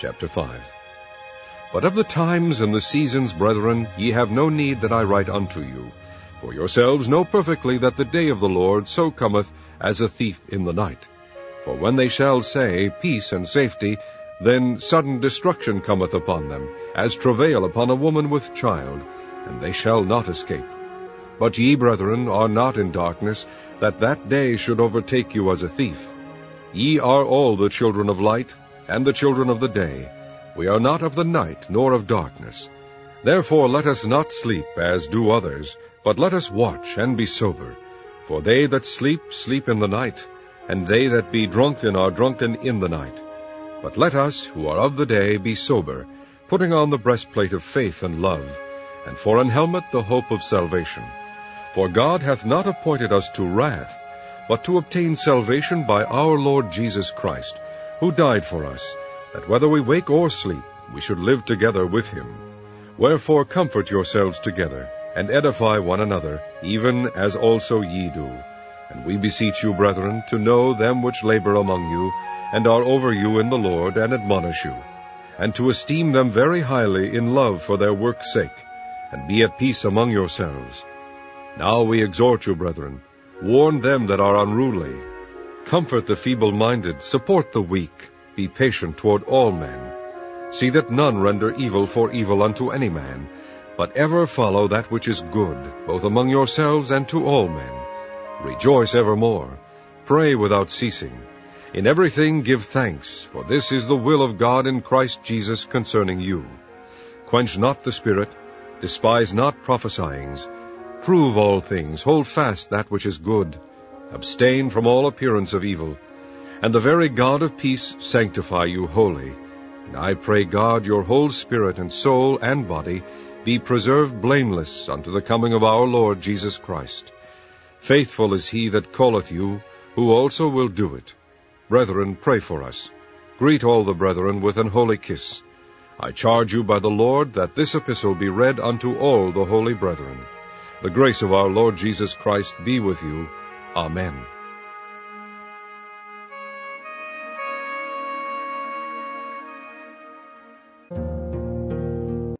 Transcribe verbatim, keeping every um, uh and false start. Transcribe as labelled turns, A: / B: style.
A: chapter five. But of the times and the seasons, brethren, ye have no need that I write unto you. For yourselves know perfectly that the day of the Lord so cometh as a thief in the night. For when they shall say, Peace and safety, then sudden destruction cometh upon them, as travail upon a woman with child, and they shall not escape. But ye, brethren, are not in darkness, that that day should overtake you as a thief. Ye are all the children of light, and the children of the day. We are not of the night, nor of darkness. Therefore let us not sleep, as do others, but let us watch and be sober. For they that sleep, sleep in the night, and they that be drunken are drunken in the night. But let us, who are of the day, be sober, putting on the breastplate of faith and love, and for an helmet the hope of salvation. For God hath not appointed us to wrath, but to obtain salvation by our Lord Jesus Christ, who died for us, that whether we wake or sleep, we should live together with him. Wherefore comfort yourselves together, and edify one another, even as also ye do. And we beseech you, brethren, to know them which labor among you, and are over you in the Lord, and admonish you, and to esteem them very highly in love for their work's sake, and be at peace among yourselves. Now we exhort you, brethren, warn them that are unruly, comfort the feeble-minded, support the weak, be patient toward all men. See that none render evil for evil unto any man, but ever follow that which is good, both among yourselves and to all men. Rejoice evermore. Pray without ceasing. In everything give thanks, for this is the will of God in Christ Jesus concerning you. Quench not the spirit, despise not prophesyings. Prove all things, hold fast that which is good. Abstain from all appearance of evil. And the very God of peace sanctify you wholly. And I pray God your whole spirit and soul and body be preserved blameless unto the coming of our Lord Jesus Christ. Faithful is he that calleth you, who also will do it. Brethren, pray for us. Greet all the brethren with an holy kiss. I charge you by the Lord that this epistle be read unto all the holy brethren. The grace of our Lord Jesus Christ be with you. Amen.